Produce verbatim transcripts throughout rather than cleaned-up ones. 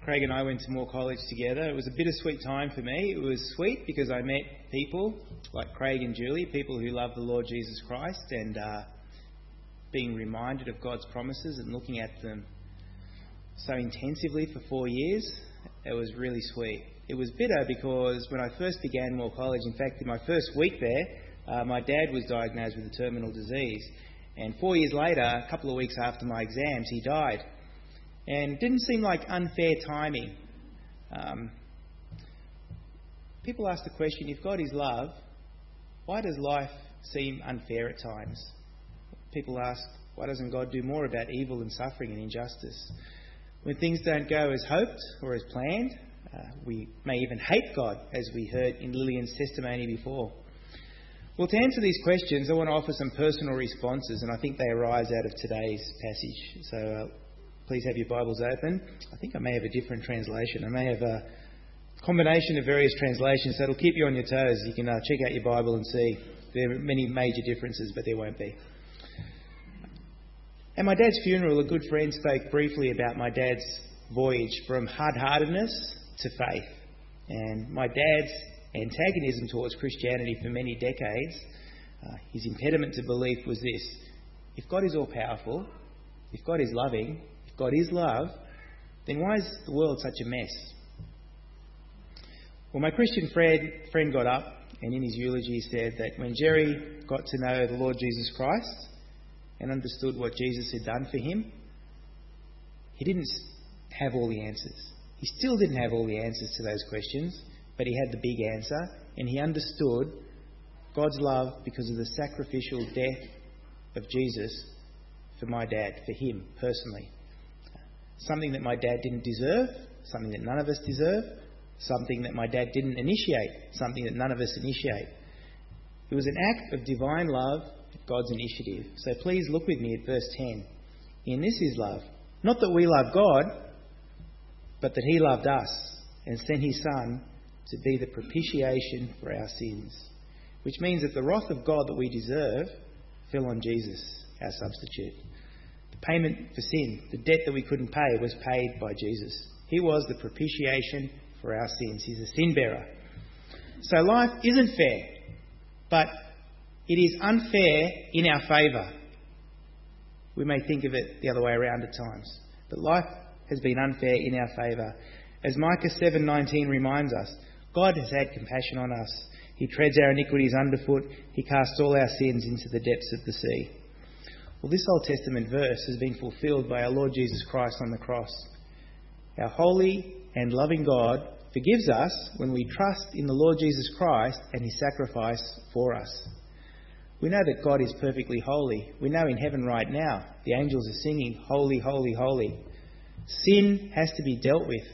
Craig and I went to Moore College together. It was a bittersweet time for me. It was sweet because I met people like Craig and Julie, people who love the Lord Jesus Christ, and uh, being reminded of God's promises and looking at them so intensively for four years, it was really sweet. It was bitter because when I first began Moore College, in fact, in my first week there, uh, my dad was diagnosed with a terminal disease. And four years later, a couple of weeks after my exams, he died. And it didn't seem like unfair timing. Um, people ask the question, if God is love, why does life seem unfair at times? People ask, why doesn't God do more about evil and suffering and injustice? When things don't go as hoped or as planned, uh, we may even hate God, as we heard in Lillian's testimony before. Well, to answer these questions, I want to offer some personal responses, and I think they arise out of today's passage. So uh, please have your Bibles open. I think I may have a different translation. I may have a combination of various translations, so it'll keep you on your toes. You can uh, check out your Bible and see. There are many major differences, but there won't be. At my dad's funeral, a good friend spoke briefly about my dad's voyage from hard-heartedness to faith. And my dad's antagonism towards Christianity for many decades, uh, his impediment to belief was this: if God is all-powerful, if God is loving, if God is love, then why is the world such a mess? Well, my Christian friend, friend got up and in his eulogy said that when Jerry got to know the Lord Jesus Christ and understood what Jesus had done for him, he didn't have all the answers. He still didn't have all the answers to those questions, but he had the big answer, and he understood God's love because of the sacrificial death of Jesus for my dad, for him personally. Something that my dad didn't deserve, something that none of us deserve, something that my dad didn't initiate, something that none of us initiate. It was an act of divine love, God's initiative. So please look with me at verse ten. In this is love. Not that we love God, but that he loved us and sent his Son to be the propitiation for our sins. Which means that the wrath of God that we deserve fell on Jesus, our substitute. The payment for sin, the debt that we couldn't pay, was paid by Jesus. He was the propitiation for our sins. He's a sin bearer. So life isn't fair, but it is unfair in our favour. We may think of it the other way around at times, but life has been unfair in our favour. As Micah seven nineteen reminds us, God has had compassion on us. He treads our iniquities underfoot. He casts all our sins into the depths of the sea. Well, this Old Testament verse has been fulfilled by our Lord Jesus Christ on the cross. Our holy and loving God forgives us when we trust in the Lord Jesus Christ and his sacrifice for us. We know that God is perfectly holy. We know in heaven right now the angels are singing, holy, holy, holy. Sin has to be dealt with.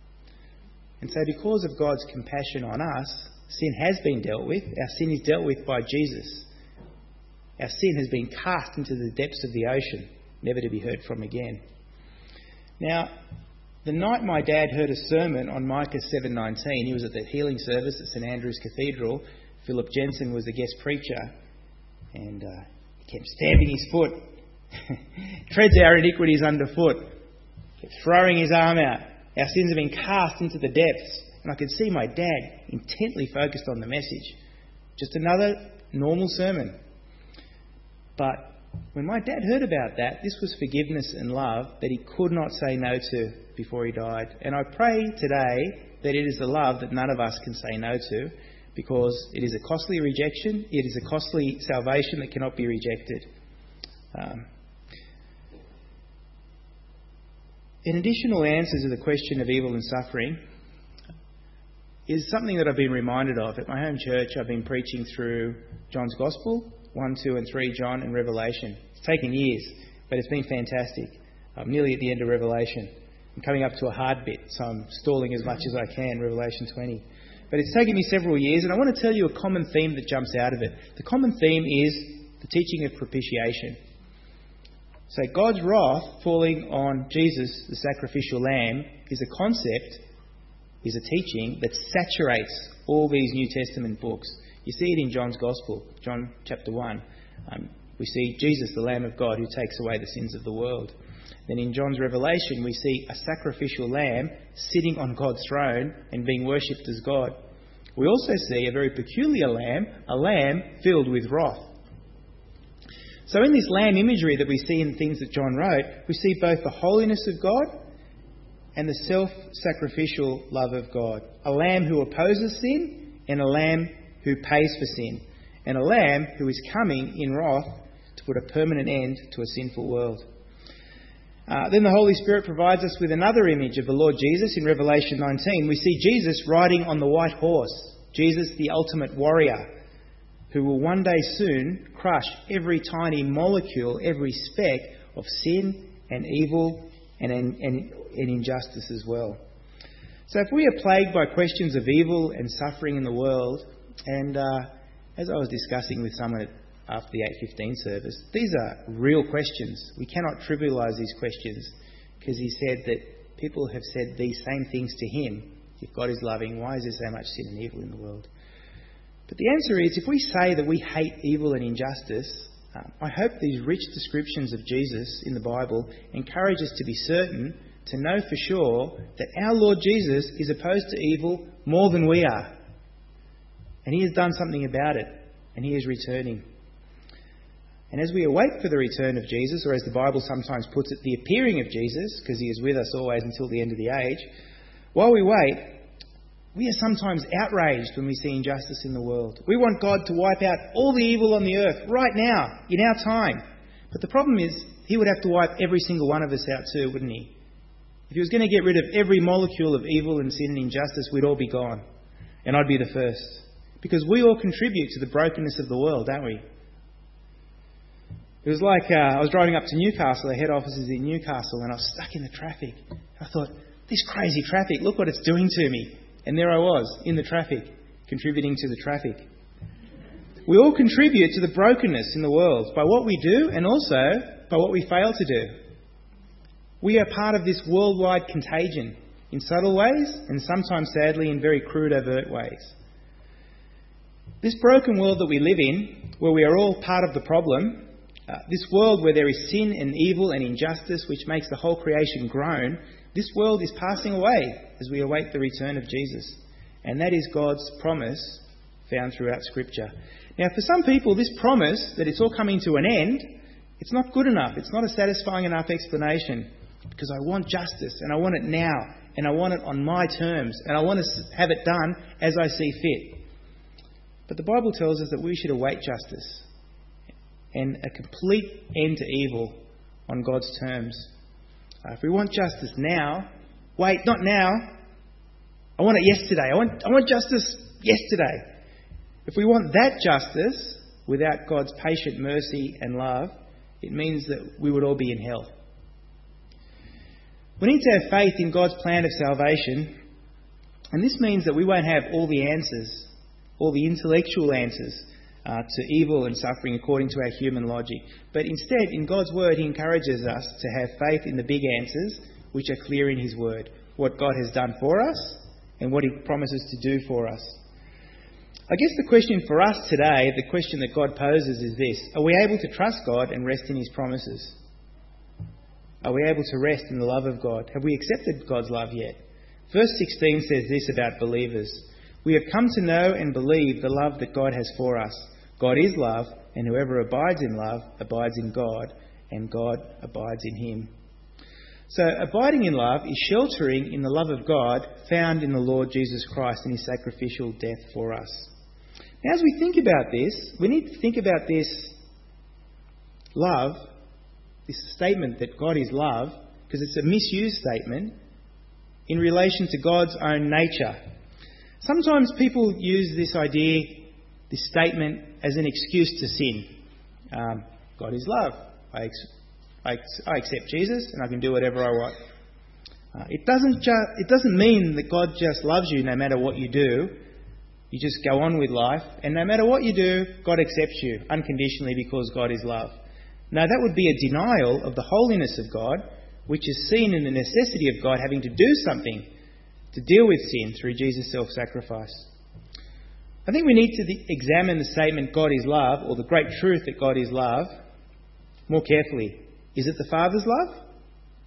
And so because of God's compassion on us, sin has been dealt with. Our sin is dealt with by Jesus. Our sin has been cast into the depths of the ocean, never to be heard from again. Now, the night my dad heard a sermon on Micah seven nineteen, he was at the healing service at St Andrew's Cathedral. Philip Jensen was the guest preacher, and uh, he kept stamping his foot, treads our iniquities underfoot, kept throwing his arm out. Our sins have been cast into the depths. And I could see my dad intently focused on the message. Just another normal sermon. But when my dad heard about that, this was forgiveness and love that he could not say no to before he died. And I pray today that it is the love that none of us can say no to, because it is a costly rejection. It is a costly salvation that cannot be rejected. Um, An additional answer to the question of evil and suffering is something that I've been reminded of. At my home church, I've been preaching through John's Gospel, one, two and three John, and Revelation. It's taken years, but it's been fantastic. I'm nearly at the end of Revelation. I'm coming up to a hard bit, so I'm stalling as much as I can, Revelation twenty. But it's taken me several years, and I want to tell you a common theme that jumps out of it. The common theme is the teaching of propitiation. So God's wrath falling on Jesus, the sacrificial lamb, is a concept, is a teaching that saturates all these New Testament books. You see it in John's Gospel, John chapter one. Um, we see Jesus, the Lamb of God, who takes away the sins of the world. then in John's revelation we see a sacrificial lamb sitting on God's throne and being worshipped as God. We also see a very peculiar lamb, a lamb filled with wrath. So in this lamb imagery that we see in things that John wrote, we see both the holiness of God and the self-sacrificial love of God. A lamb who opposes sin and a lamb who pays for sin. And a lamb who is coming in wrath to put a permanent end to a sinful world. Uh, then the Holy Spirit provides us with another image of the Lord Jesus in Revelation nineteen. We see Jesus riding on the white horse. Jesus, the ultimate warrior, who will one day soon crush every tiny molecule, every speck of sin and evil and, and, and injustice as well. So if we are plagued by questions of evil and suffering in the world, and uh, as I was discussing with someone at after the eight fifteen service, these are real questions. We cannot trivialise these questions, because he said that people have said these same things to him. If God is loving, why is there so much sin and evil in the world? But the answer is, if we say that we hate evil and injustice, um, I hope these rich descriptions of Jesus in the Bible encourage us to be certain, to know for sure that our Lord Jesus is opposed to evil more than we are. And he has done something about it, and he is returning. And as we await for the return of Jesus, or as the Bible sometimes puts it, the appearing of Jesus, because he is with us always until the end of the age, while we wait, we are sometimes outraged when we see injustice in the world. We want God to wipe out all the evil on the earth right now, in our time. But the problem is, he would have to wipe every single one of us out too, wouldn't he? If he was going to get rid of every molecule of evil and sin and injustice, we'd all be gone. And I'd be the first. Because we all contribute to the brokenness of the world, don't we? It was like uh, I was driving up to Newcastle, the head office is in Newcastle, and I was stuck in the traffic. I thought, this crazy traffic, look what it's doing to me. And there I was, in the traffic, contributing to the traffic. We all contribute to the brokenness in the world by what we do and also by what we fail to do. We are part of this worldwide contagion in subtle ways and sometimes, sadly, in very crude, overt ways. This broken world that we live in, where we are all part of the problem, Uh, this world where there is sin and evil and injustice which makes the whole creation groan, this world is passing away as we await the return of Jesus. And that is God's promise found throughout Scripture. Now, for some people, this promise that it's all coming to an end, it's not good enough. It's not a satisfying enough explanation, because I want justice and I want it now and I want it on my terms and I want to have it done as I see fit. But the Bible tells us that we should await justice and a complete end to evil on God's terms. Uh, if we want justice now, wait, not now. I want it yesterday. I want, I want justice yesterday. If we want that justice without God's patient mercy and love, it means that we would all be in hell. We need to have faith in God's plan of salvation, and this means that we won't have all the answers, all the intellectual answers, Uh, to evil and suffering according to our human logic. But instead, in God's Word, he encourages us to have faith in the big answers, which are clear in his Word. What God has done for us and what he promises to do for us. I guess the question for us today, the question that God poses is this: are we able to trust God and rest in his promises? Are we able to rest in the love of God? Have we accepted God's love yet? Verse sixteen says this about believers: we have come to know and believe the love that God has for us. God is love, and whoever abides in love abides in God, and God abides in him. So abiding in love is sheltering in the love of God found in the Lord Jesus Christ and his sacrificial death for us. Now, as we think about this, we need to think about this love, this statement that God is love, because it's a misused statement, in relation to God's own nature. Sometimes people use this idea, this statement, as an excuse to sin. Um, God is love. I, ex- I, ex- I accept Jesus and I can do whatever I want. Uh, it doesn't ju- it doesn't mean that God just loves you no matter what you do. You just go on with life, and no matter what you do, God accepts you unconditionally because God is love. No, that would be a denial of the holiness of God, which is seen in the necessity of God having to do something to deal with sin through Jesus' self-sacrifice. I think we need to examine the statement God is love, or the great truth that God is love, more carefully. Is it the Father's love?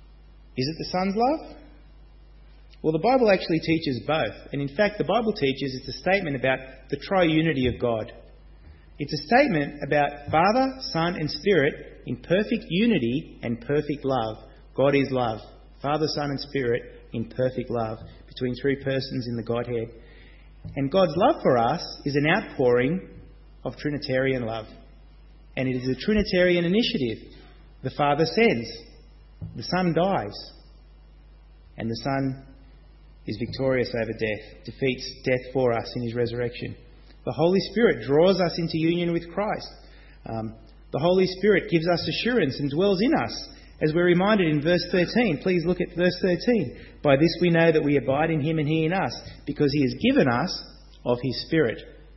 Is it the Son's love? Well, the Bible actually teaches both. And in fact, the Bible teaches it's a statement about the triunity of God. It's a statement about Father, Son and Spirit in perfect unity and perfect love. God is love. Father, Son and Spirit in perfect love between three persons in the Godhead. And God's love for us is an outpouring of Trinitarian love. And it is a Trinitarian initiative. The Father sends. The Son dies. And the Son is victorious over death, defeats death for us in his resurrection. The Holy Spirit draws us into union with Christ. Um, the Holy Spirit gives us assurance and dwells in us, as we're reminded in verse thirteen. Please look at verse thirteen. By this we know that we abide in him and he in us, because he has given us of his Spirit.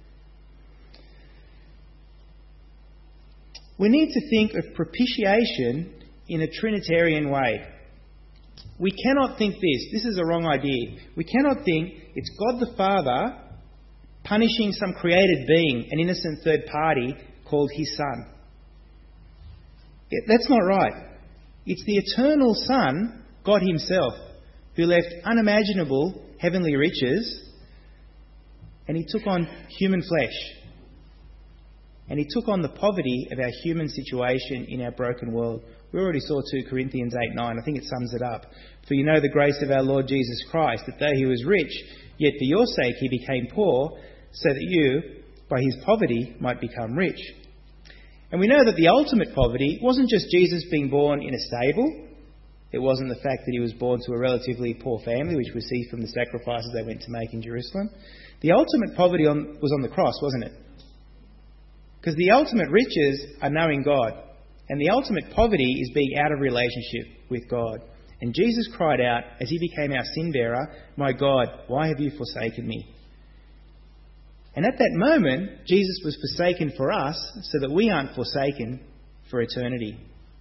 We need to think of propitiation in a Trinitarian way. We cannot think this. This is a wrong idea. We cannot think it's God the Father punishing some created being, an innocent third party called his Son. That's not right. It's the eternal Son, God himself, who left unimaginable heavenly riches, and he took on human flesh. And he took on the poverty of our human situation in our broken world. We already saw two Corinthians eight nine. I think it sums it up. For you know the grace of our Lord Jesus Christ, that though he was rich, yet for your sake he became poor, so that you, by his poverty, might become rich. And we know that the ultimate poverty wasn't just Jesus being born in a stable. It wasn't the fact that he was born to a relatively poor family, which we see from the sacrifices they went to make in Jerusalem. The ultimate poverty on, was on the cross, wasn't it? Because the ultimate riches are knowing God. And the ultimate poverty is being out of relationship with God. And Jesus cried out as he became our sin bearer, "My God, why have you forsaken me?" And at that moment, Jesus was forsaken for us so that we aren't forsaken for eternity.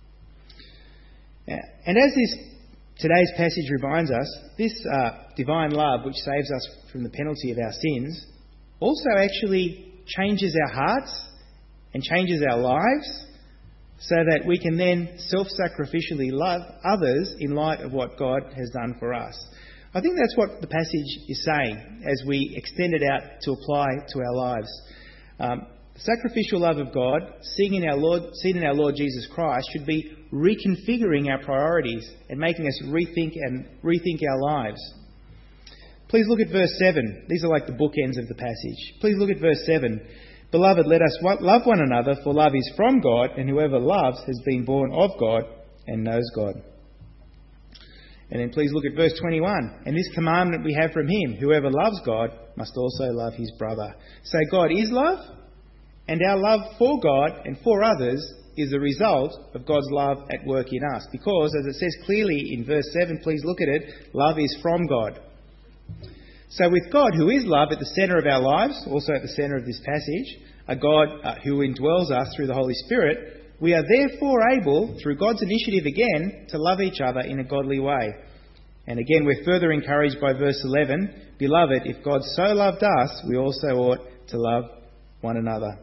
And as this today's passage reminds us, this uh, divine love which saves us from the penalty of our sins also actually changes our hearts and changes our lives so that we can then self-sacrificially love others in light of what God has done for us. I think that's what the passage is saying as we extend it out to apply to our lives. Um, the sacrificial love of God, seen in, our Lord, seen in our Lord Jesus Christ, should be reconfiguring our priorities and making us rethink and rethink our lives. Please look at verse seven. These are like the bookends of the passage. Please look at verse seven. Beloved, let us love one another, for love is from God, and whoever loves has been born of God and knows God. And then please look at verse twenty-one. And this commandment we have from him, whoever loves God must also love his brother. So God is love, and our love for God and for others is the result of God's love at work in us. Because, as it says clearly in verse seven, please look at it, love is from God. So with God, who is love, at the centre of our lives, also at the centre of this passage, a God uh, who indwells us through the Holy Spirit, we are therefore able, through God's initiative again, to love each other in a godly way. And again, we're further encouraged by verse eleven, Beloved, if God so loved us, we also ought to love one another.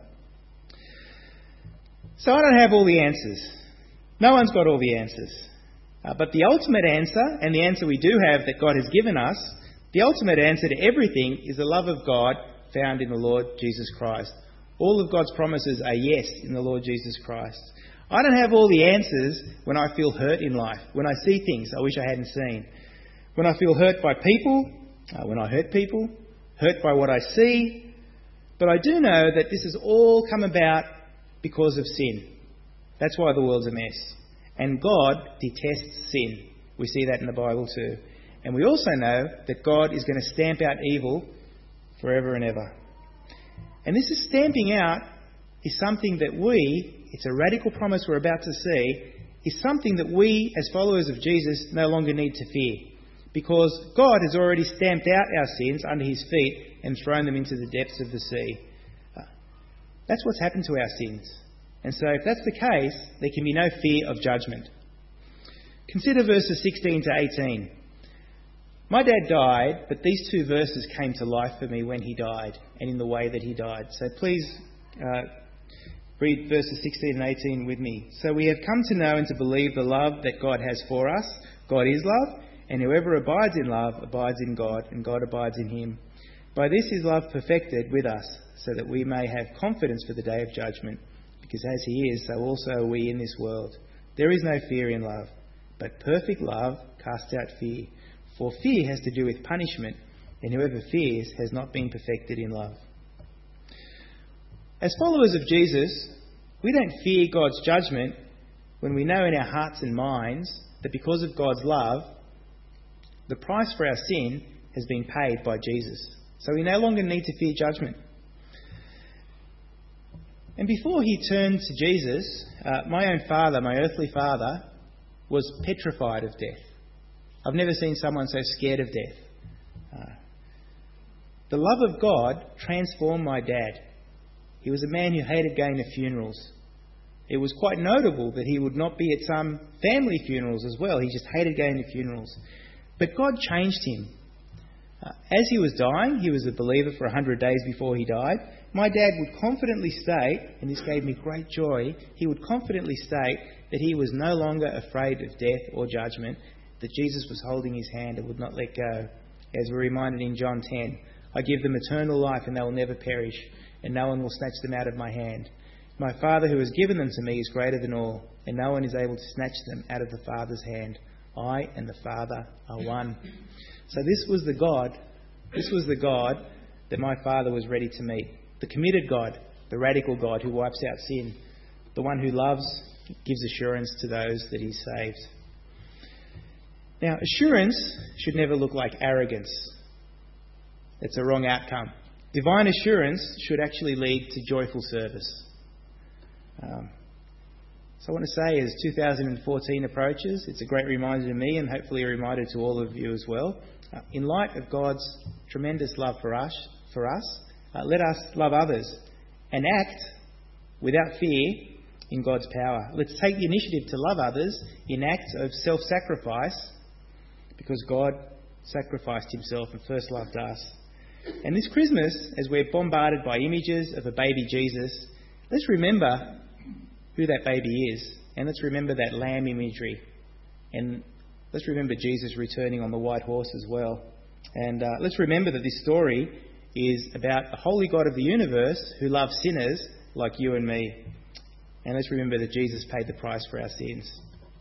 So I don't have all the answers. No one's got all the answers. Uh, but the ultimate answer, and the answer we do have that God has given us, the ultimate answer to everything is the love of God found in the Lord Jesus Christ. All of God's promises are yes in the Lord Jesus Christ. I don't have all the answers when I feel hurt in life, when I see things I wish I hadn't seen, when I feel hurt by people, uh, when I hurt people, hurt by what I see. But I do know that this has all come about because of sin. That's why the world's a mess. And God detests sin. We see that in the Bible too. And we also know that God is going to stamp out evil forever and ever. And this is stamping out is something that we, it's a radical promise we're about to see, is something that we as followers of Jesus no longer need to fear. Because God has already stamped out our sins under his feet and thrown them into the depths of the sea. Uh, that's what's happened to our sins. And so if that's the case, there can be no fear of judgment. Consider verses sixteen to eighteen. My dad died, but these two verses came to life for me when he died and in the way that he died. So please uh, read verses sixteen and eighteen with me. So we have come to know and to believe the love that God has for us. God is love, and whoever abides in love abides in God, and God abides in him. By this is love perfected with us, so that we may have confidence for the day of judgment, because as he is, so also are we in this world. There is no fear in love, but perfect love casts out fear. For fear has to do with punishment, and whoever fears has not been perfected in love. As followers of Jesus, we don't fear God's judgment when we know in our hearts and minds that because of God's love, the price for our sin has been paid by Jesus. So we no longer need to fear judgment. And before he turned to Jesus, uh, my own father, my earthly father, was petrified of death. I've never seen someone so scared of death. Uh, the love of God transformed my dad. He was a man who hated going to funerals. It was quite notable that he would not be at some family funerals as well. He just hated going to funerals. But God changed him. Uh, as he was dying, he was a believer for one hundred days before he died. My dad would confidently state, and this gave me great joy, he would confidently state that he was no longer afraid of death or judgment, that Jesus was holding his hand and would not let go. As we're reminded in John ten, I give them eternal life and they will never perish, and no one will snatch them out of my hand. My Father who has given them to me is greater than all, and no one is able to snatch them out of the Father's hand. I and the Father are one. So this was the God, this was the God that my father was ready to meet. The committed God, the radical God who wipes out sin, the one who loves, gives assurance to those that he saves. Now, assurance should never look like arrogance. It's a wrong outcome. Divine assurance should actually lead to joyful service. Um, so I want to say, as two thousand fourteen approaches, it's a great reminder to me and hopefully a reminder to all of you as well. Uh, in light of God's tremendous love for us, for us, uh, let us love others and act without fear in God's power. Let's take the initiative to love others in acts of self-sacrifice, because God sacrificed himself and first loved us. And this Christmas, as we're bombarded by images of a baby Jesus, let's remember who that baby is, and let's remember that lamb imagery, and let's remember Jesus returning on the white horse as well. And uh, let's remember that this story is about the holy God of the universe who loves sinners like you and me. And let's remember that Jesus paid the price for our sins.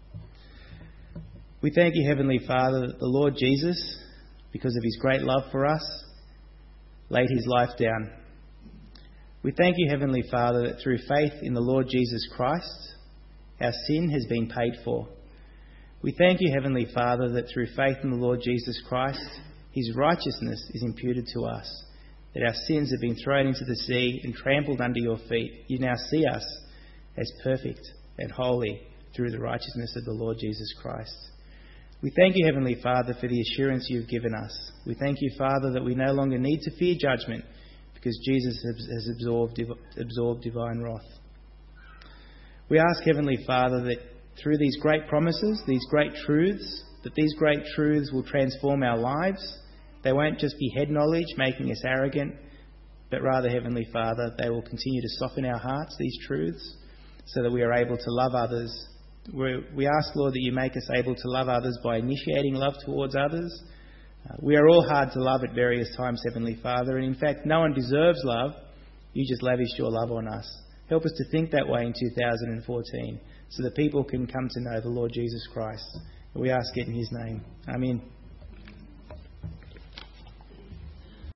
We thank you, Heavenly Father, that the Lord Jesus, because of his great love for us, laid his life down. We thank you, Heavenly Father, that through faith in the Lord Jesus Christ, our sin has been paid for. We thank you, Heavenly Father, that through faith in the Lord Jesus Christ, his righteousness is imputed to us, that our sins have been thrown into the sea and trampled under your feet. You now see us as perfect and holy through the righteousness of the Lord Jesus Christ. We thank you, Heavenly Father, for the assurance you've given us. We thank you, Father, that we no longer need to fear judgment because Jesus has absorbed, absorbed divine wrath. We ask, Heavenly Father, that through these great promises, these great truths, that these great truths will transform our lives. They won't just be head knowledge, making us arrogant, but rather, Heavenly Father, they will continue to soften our hearts, these truths, so that we are able to love others. We're, we ask, Lord, that you make us able to love others by initiating love towards others. Uh, we are all hard to love at various times, Heavenly Father, and in fact, no one deserves love. You just lavished your love on us. Help us to think that way in two thousand fourteen, so that people can come to know the Lord Jesus Christ. We ask it in his name. Amen.